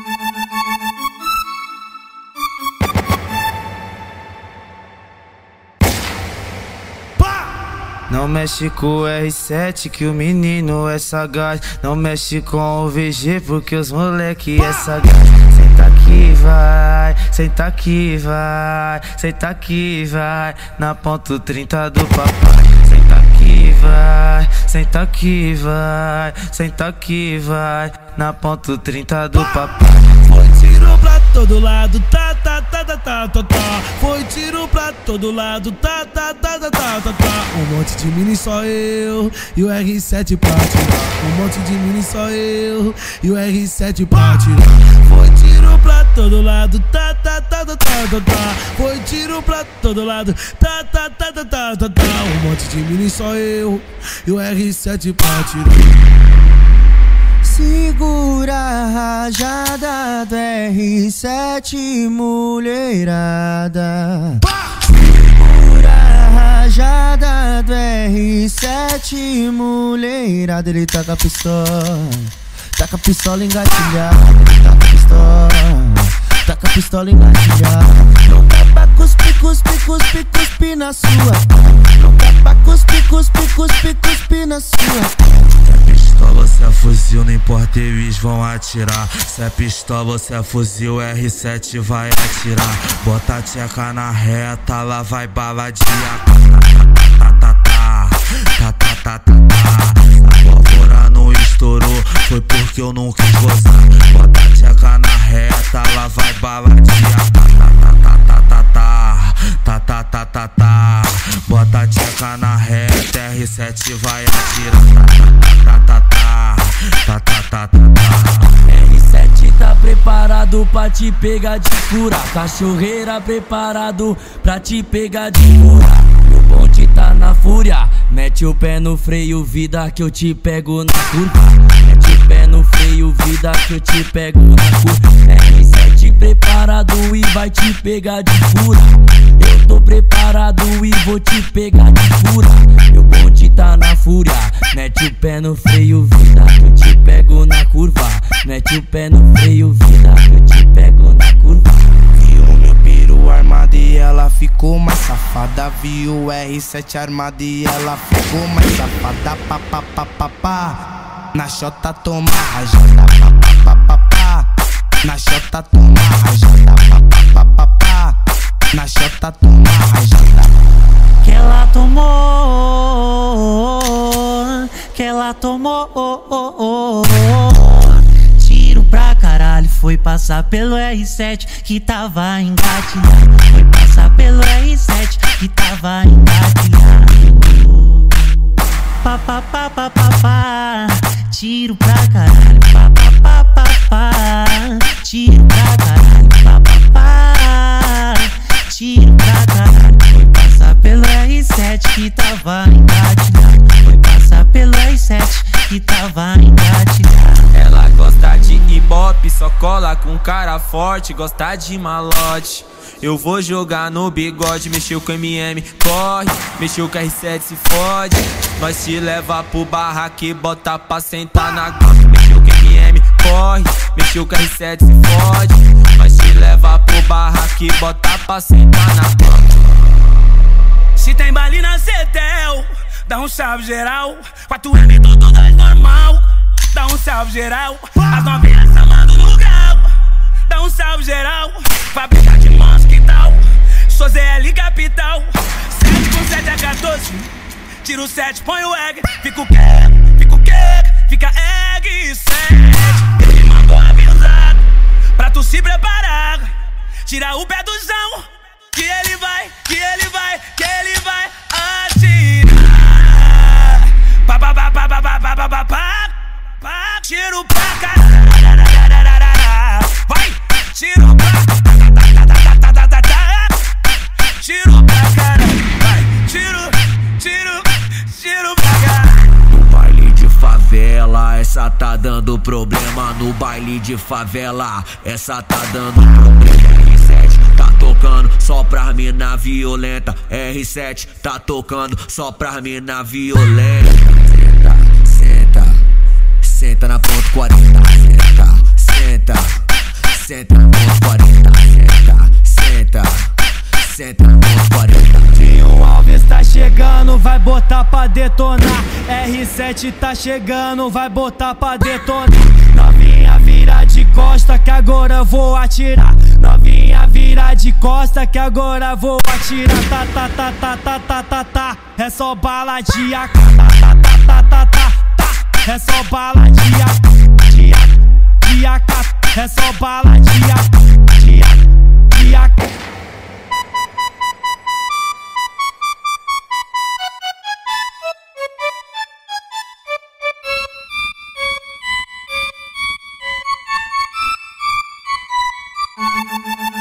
Não mexe com o R7 que o menino é sagaz. Não mexe com o VG porque os moleque é sagaz. Senta aqui vai, senta aqui vai, senta aqui vai, na ponto 30 do papai. Senta aqui vai, senta aqui vai, senta aqui vai, na ponto 30 do papai. Foi tiro pra todo lado, tá, tá, tá, tá, tá, tá, tá. Foi tiro pra todo lado, tá, tá, tá, tá, tá, tá, tá. Um monte de mini só eu e o R7 pra tirar. Um monte de mini só eu e o R7 pra tirar. Foi tiro pra todo lado, tá, tá, tá, tá, tá, tá, tá. Foi tiro pra todo lado, tá, tá, tá, tá, tá, tá, tá. Um monte de mini só eu e o R7 pra tirar. Segura a rajada do R7, mulherada. Segura a rajada do R7, mulherada. Ele taca a pistola engatilhada. Ele taca a pistola engatilhada. Não dá pra cuspir, cuspir, cuspir, cuspir na sua. Não dá pra cuspir, cuspir, cuspir, cuspir na sua. Pistola, se é fuzil, não importa, eles vão atirar. Se é pistola, se é fuzil, R7 vai atirar. Bota a tcheca na reta, lá vai bala de AK. A pólvora não estourou, foi porque eu não quis gozar. Bota a tcheca na reta, lá vai bala de AK. Bota a tcheca na reta, R7 vai atirar. R7 tá preparado pra te pegar de fura. Cachorreira preparado pra te pegar de fura. O bonde tá na fúria, mete o pé no freio, vida, que eu te pego na curva. Mete o pé no freio, vida, que eu te pego na curva. R7 preparado e vai te pegar de fura. Eu tô preparado e vou te pegar de fura. Meu bonde tá na fúria, mete o pé no freio, vida, que eu te pego na curva. Mete o pé no freio, vida, que eu te pego na curva. Viu meu peru armado e ela ficou mais safada. Viu o R7 armado e ela ficou mais safada. Pá, pá, pá, pá, pá. Na chota toma rajada. Pá, pá, pá, pá, pá. Na chota toma rajada. Pá, pá, pá, pá, pá. Na chota toma rajada. Que ela tomou, que ela tomou. Tiro pra caralho, foi passar pelo R7 que tava engatilhado. Foi passar pelo R7 que tava engatilhado. Pá, pá, pá, pá, pá, pá. Tiro pra caralho, pá, pá, pá, pá, pá. Tiro pra caralho, pá, pá, pá. Tiro pra caralho, foi passar pelo R7 que tava engatilhado. Foi passar pelo R7 que tava engatilhado. Ela gosta de ibope, só cola com cara forte. Gosta de malote, eu vou jogar no bigode. Mexeu com MM, corre. Mexeu com R7, se fode. Nós te leva pro barraco e bota pra sentar na gosta. Mexeu com MM, corre. Mexeu com R7, se fode. Nós te leva pro barraco e bota pra sentar na gosta. Se tem baile na Cetel, dá um salve geral. 4M tudo nós normal. Dá um salve geral. As novinhas chamando no grau. Dá um salve geral. Fábrica de mosquital. Sou ZL Capital. 7 com 7 é 14. Tiro 7, põe o egg. Fica o quê? Fica o quê? Fica egg 7. Ele mandou avisar pra tu se preparar. Tira o pé do chão, que ele vai, que ele vai, que ele vai atirar. Pá, pá, pá, pá, pá, pá, pá, pá, pá, pá. Tiro pra caralho. Vai, tiro pra tiro pra caralho. Vai, tiro pra caralho. No baile de favela, essa tá dando problema. No baile de favela, essa tá dando problema. R7 tá tocando só pra mina violenta. R7 tá tocando só pra mina violenta. Senta, senta, senta na ponto 40. Senta, senta, senta nos 40, senta, senta nos 40. Dinho Alves tá chegando, vai botar pra detonar. R7 tá chegando, vai botar pra detonar. Novinha vira de costa que agora eu vou atirar. Novinha vira de costa que agora eu vou atirar. Tá, tá, tá, tá, tá, tá, tá, tá. É só bala de AK. Tá, tá, tá, tá, tá, tá, tá. É só bala de AK, de AK. É só bala de AK, de AK. oh.